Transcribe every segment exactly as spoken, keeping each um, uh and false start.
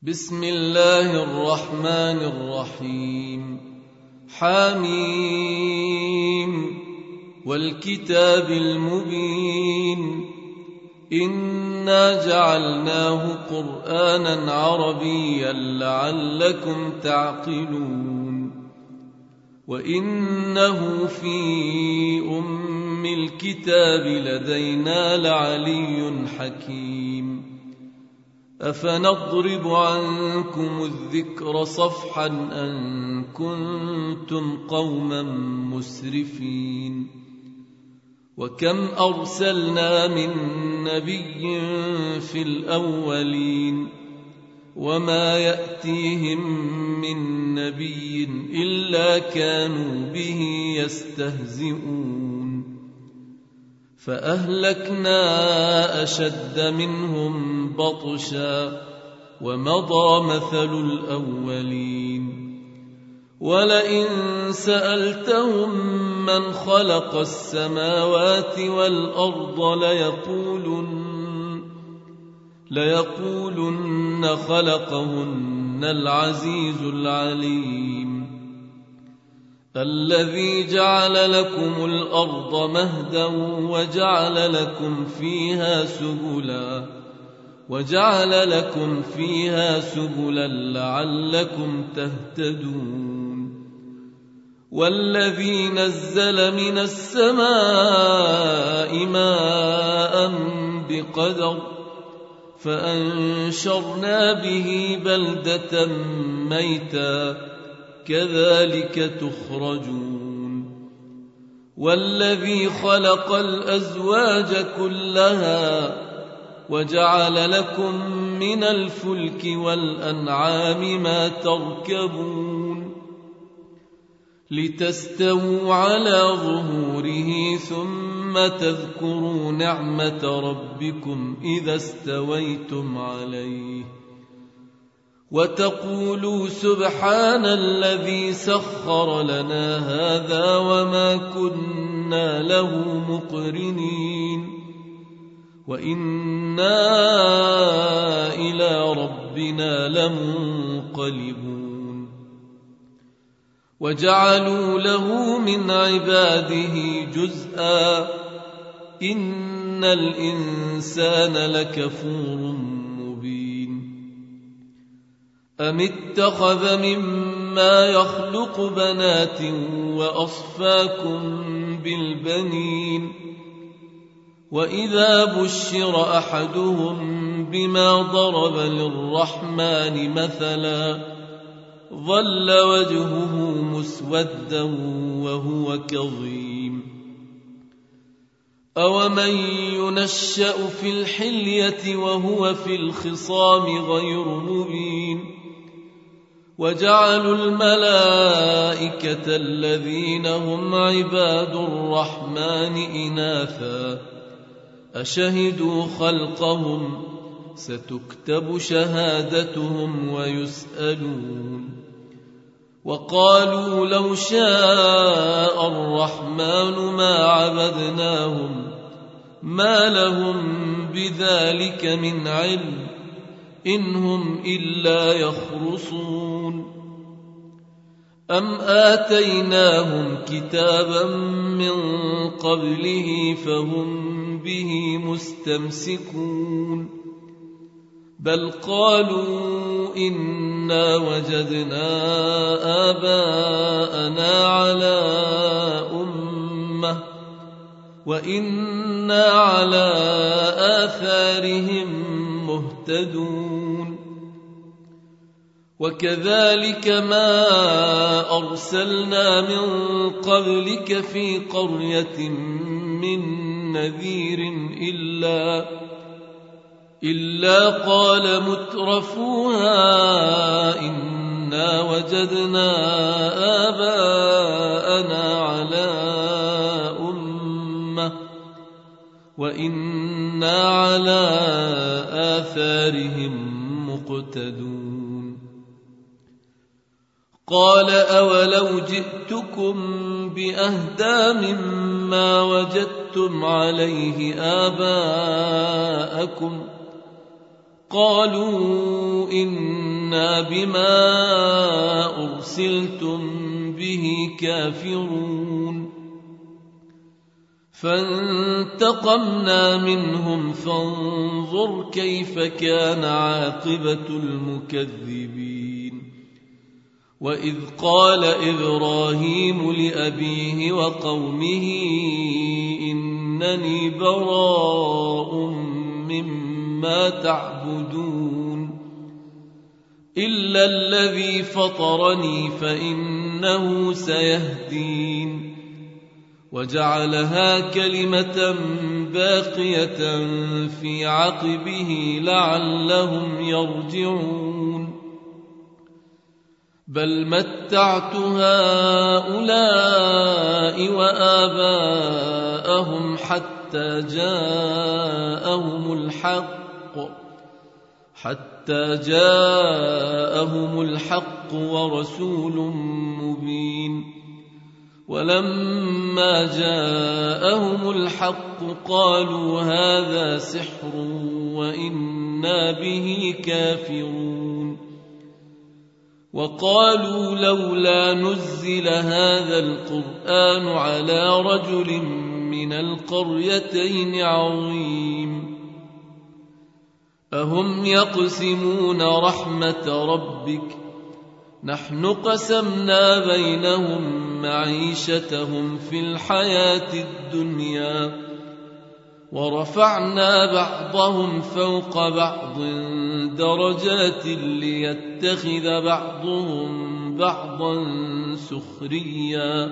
بسم الله الرحمن الرحيم. حميم والكتاب المبين إنا جعلناه قرآنا عربيا لعلكم تعقلون وإنه في أم الكتاب لدينا لعلي حكيم. أفنضرب عنكم الذكر صفحا أن كنتم قوما مسرفين. وكم أرسلنا من نبي في الأولين وما يأتيهم من نبي إلا كانوا به يستهزئون. فأهلكنا أشد منهم بطشا ومضى مثل الأولين. ولئن سألتهم من خلق السماوات والأرض ليقولن, ليقولن خلقهن العزيز العليم. الذي جعل لكم الأرض مهدا وجعل لكم فيها سبلا وجعل لكم فيها سبلا لعلكم تهتدون. والذي نزل من السماء ماء بقدر فأنشرنا به بلدة ميتا كذلك تخرجون. والذي خلق الأزواج كلها وجعل لكم من الفلك والأنعام ما تركبون لتستووا على ظهوره ثم تذكروا نعمة ربكم إذا استويتم عليه وتقولوا سبحان الذي سخر لنا هذا وما كنا له مقرنين وإنا إلى ربنا لمنقلبون. وجعلوا له من عباده جزءا إن الإنسان لكفور أم اتخذ مما يخلق بنات وأصفاكم بالبنين وإذا بشر أحدهم بما ضرب للرحمن مثلا ظل وجهه مسودا وهو كظيم. أومن ينشأ في الحلية وهو في الخصام غير مبين. وجعلوا الملائكة الذين هم عباد الرحمن إناثا أشهدوا خلقهم ستكتب شهادتهم ويسألون. وقالوا لو شاء الرحمن ما عبدناهم ما لهم بذلك من علم إن هم إلا يخرصون. أم آتيناهم كتابا من قبله فهم به مستمسكون. بل قالوا إنا وجدنا آباءنا على أمة وإنا على آثارهم مهتدون. وكذلك ما أرسلنا من قبلك في قرية من نذير إلا إلا قال مترفوها إنا وجدنا آباءنا على أمة وإنا على آثارهم مقتدون. قال أولو جئتكم بأهدى مما وجدتم عليه آباءكم قالوا إنا بما أرسلتم به كافرون فانتقمنا منهم فانظر كيف كان عاقبة المكذبين وإذ قال إبراهيم لأبيه وقومه إنني براء مما تعبدون إلا الذي فطرني فإنه سيهدين وجعلها كلمة باقية في عقبه لعلهم يرجعون بل متعت هؤلاء وآباءهم حتى جاءهم الحق حتى جاءهم الحق ورسول مبين ولما جاءهم الحق قالوا هذا سحر وإنا به كافرون وقالوا لولا نزل هذا القرآن على رجل من القريتين عظيم أهم يقسمون رحمة ربك نحن قسمنا بينهم معيشتهم في الحياة الدنيا ورفعنا بعضهم فوق بعض درجات ليتخذ بعضهم بعضا سخريا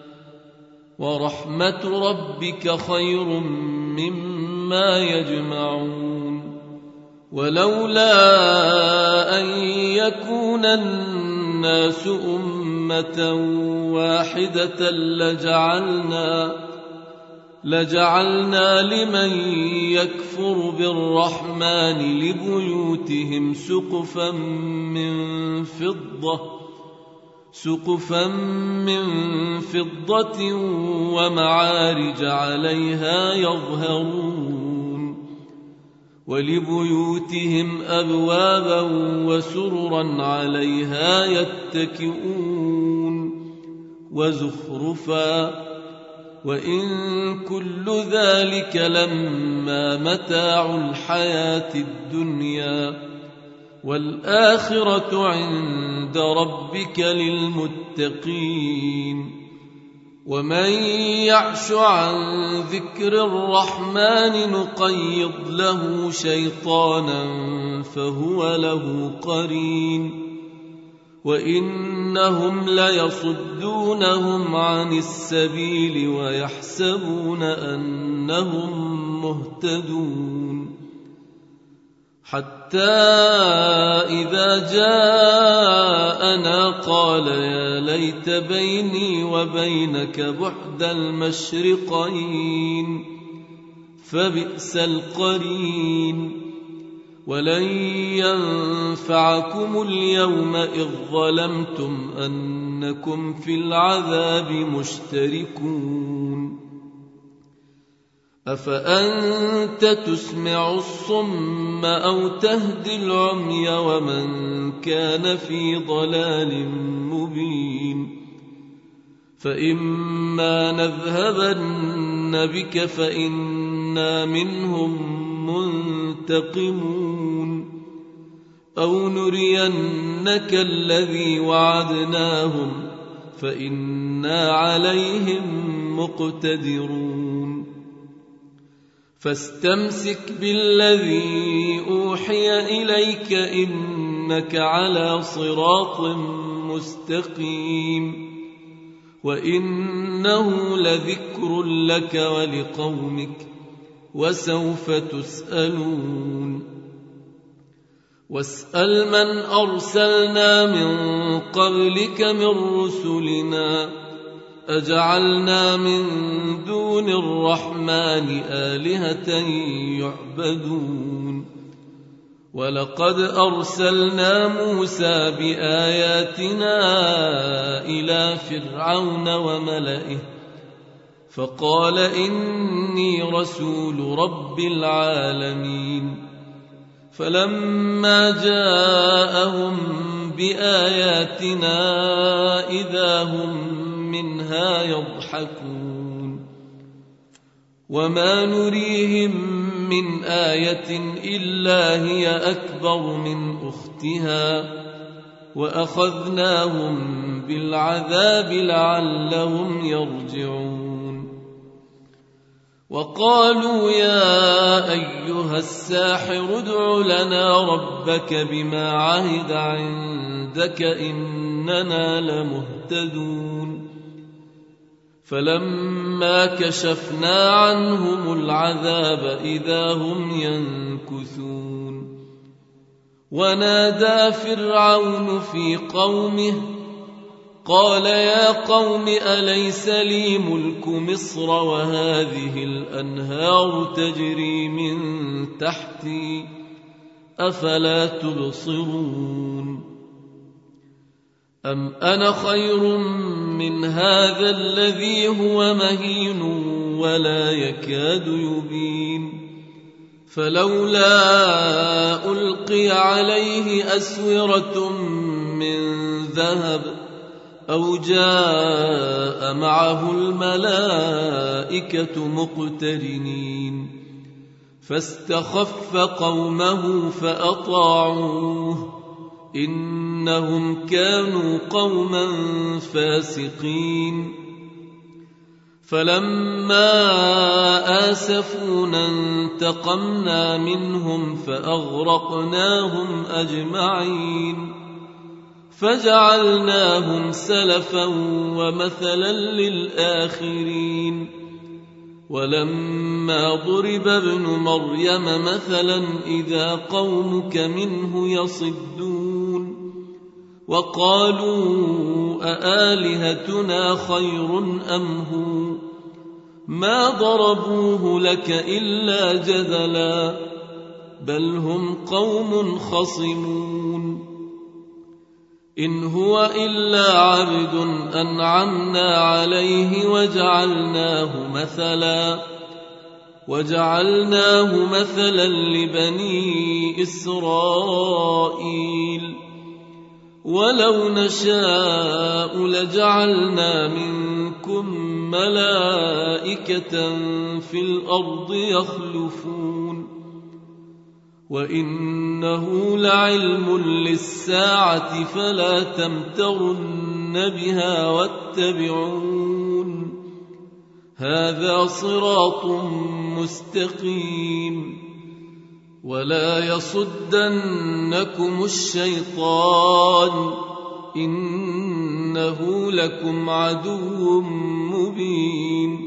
ورحمة ربك خير مما يجمعون ولولا أن يكون الناس أمة واحدة لجعلنا لجعلنا لمن يكفر بالرحمن لبيوتهم سقفا من فضة سقفا من فضة ومعارج عليها يظهرون ولبيوتهم أبوابا وسررا عليها يتكئون وزخرفا وإن كل ذلك لما متاع الحياة الدنيا والآخرة عند ربك للمتقين ومن يعش عن ذكر الرحمن نقيض له شيطانا فهو له قرين وإنهم ليصدونهم عن السبيل ويحسبون أنهم مهتدون حتى إذا جاءنا قال يا ليت بيني وبينك بعد المشرقين فبئس القرين ولن ينفعكم اليوم إذ ظلمتم أنكم في العذاب مشتركون أفأنت تسمع الصم أو تهدي العمي ومن كان في ضلال مبين فإما نذهبن بك فإنا منهم منتقمون أو نرينك الذي وعدناهم فإنا عليهم مقتدرون فاستمسك بالذي أوحي إليك إنك على صراط مستقيم وإنه لذكر لك ولقومك وسوف تسألون واسأل من أرسلنا من قبلك من رسلنا أجعلنا من دون الرحمن آلهة يعبدون ولقد أرسلنا موسى بآياتنا إلى فرعون وملئه فقال إني رسول رب العالمين فلما جاءهم بآياتنا إذا هم منها يضحكون وما نريهم من آية إلا هي أكبر من أختها وأخذناهم بالعذاب لعلهم يرجعون وقالوا يا أيها الساحر ادع لنا ربك بما عهد عندك إننا لمهتدون فلما كشفنا عنهم العذاب إذا هم ينكثون ونادى فرعون في قومه قال يا قوم أليس لي ملك مصر وهذه الأنهار تجري من تحتي أفلا تبصرون أم أنا خير من هذا الذي هو مهين ولا يكاد يبين فلولا ألقي عليه أسورة من ذهب أو جاء معه الملائكة مقترنين فاستخف قومه فأطاعوه إنهم كانوا قوما فاسقين فلما آسفونا انتقمنا منهم فأغرقناهم أجمعين فجعلناهم سلفا ومثلا للآخرين ولما ضرب ابن مريم مثلا إذا قومك منه يصدون وقالوا أآلهتنا خير أم هو ما ضربوه لك إلا جدلا بل هم قوم خصمون إن هو إلا عبد أنعمنا عليه وجعلناه مثلا وجعلناه مثلا لبني إسرائيل ولو نشاء لجعلنا منكم ملائكة في الأرض يخلفون وإنه لعلم للساعة فلا تمترن بها واتبعون هذا صراط مستقيم ولا يصدنكم الشيطان إنه لكم عدو مبين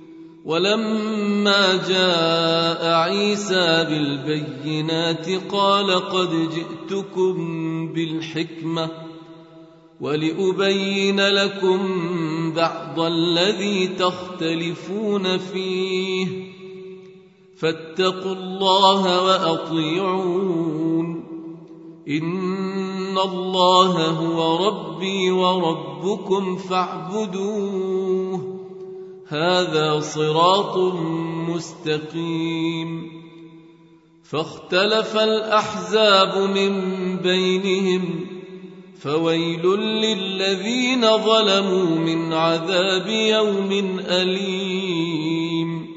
ولما جاء عيسى بالبينات قال قد جئتكم بالحكمة ولأبين لكم بعض الذي تختلفون فيه فاتقوا الله وأطيعون إن الله هو ربي وربكم فاعبدوه هذا صراط مستقيم فاختلف الأحزاب من بينهم فويل للذين ظلموا من عذاب يوم أليم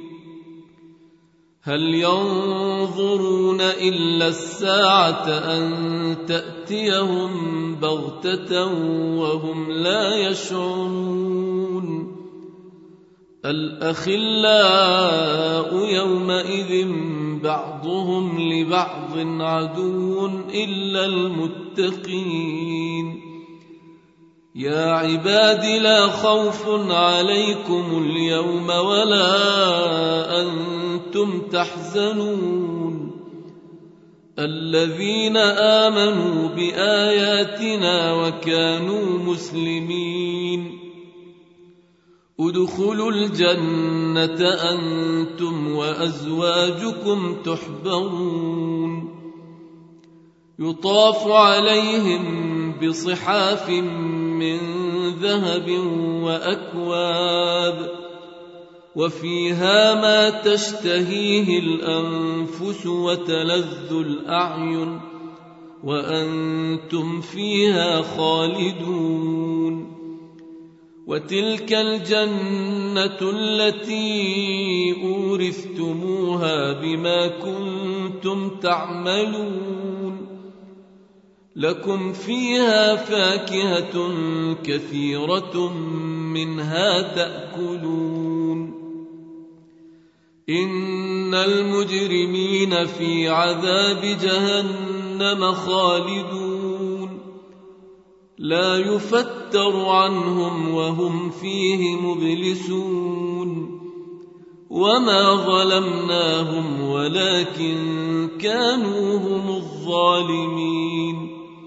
هل ينظرون إلا الساعة أن تأتيهم بغتة وهم لا يشعرون الأخلاء يومئذ بعضهم لبعض عدو إلا المتقين يا عباد لا خوف عليكم اليوم ولا أنتم تحزنون الذين آمنوا بآياتنا وكانوا مسلمين ادخلوا الجنة أنتم وأزواجكم تحبرون يطاف عليهم بصحاف من ذهب وأكواب وفيها ما تشتهيه الأنفس وتلذ الأعين وأنتم فيها خالدون. وتلك الجنة التي أورثتموها بما كنتم تعملون، لكم فيها فاكهة كثيرة منها تأكلون. إن المجرمين في عذاب جهنم خالدون، لا يفتر عنهم وهم فيه مبلسون. وما ظلمناهم ولكن كانوا هم الظالمين.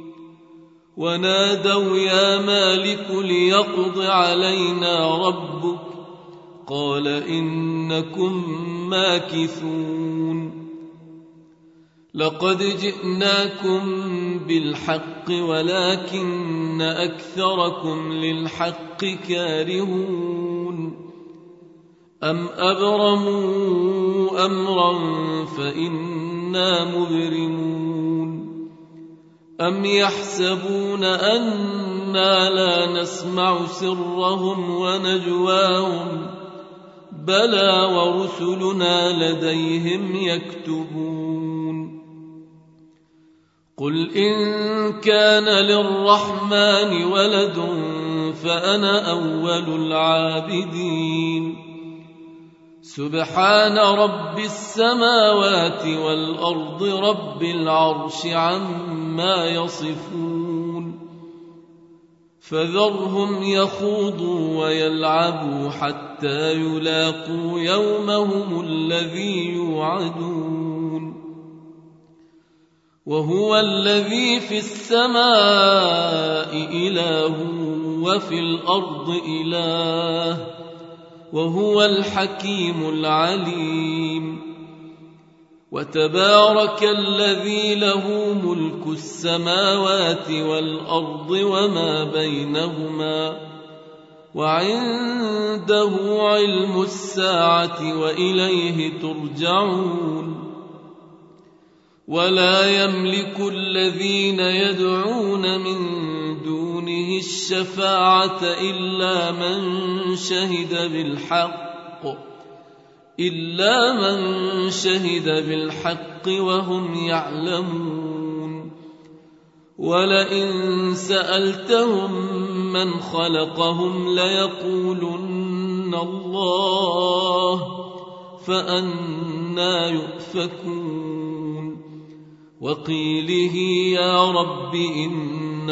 ونادوا يا مالك ليقض علينا ربك، قال إنكم ماكثون. لقد جئناكم بالحق ولكن أكثركم للحق كارهون. أم أبرموا أمرا فإنا مبرمون. أم يحسبون أنا لا نسمع سرهم ونجواهم، بلى ورسلنا لديهم يكتبون. قل إن كان للرحمن ولد فأنا أول العابدين. سبحان رب السماوات والأرض رب العرش عما يصفون. فذرهم يخوضوا ويلعبوا حتى يلاقوا يومهم الذي يوعدون. وهو الذي في السماء إله وفي الأرض إله، وهو الحكيم العليم. وتبارك الذي له ملك السماوات والأرض وما بينهما، وعنده علم الساعة وإليه ترجعون. ولا يملك الذين يدعون من دونه الشفاعة إلا من شهد بالحق إلا من شهد بالحق وهم يعلمون. ولئن سألتهم من خلقهم ليقولن الله، فأنى يؤفكون. وقيله يا رب إن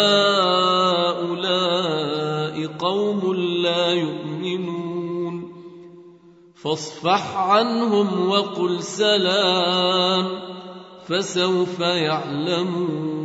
هؤلاء قوم لا يؤمنون، فاصفح عنهم وقل سلام، فسوف يعلمون.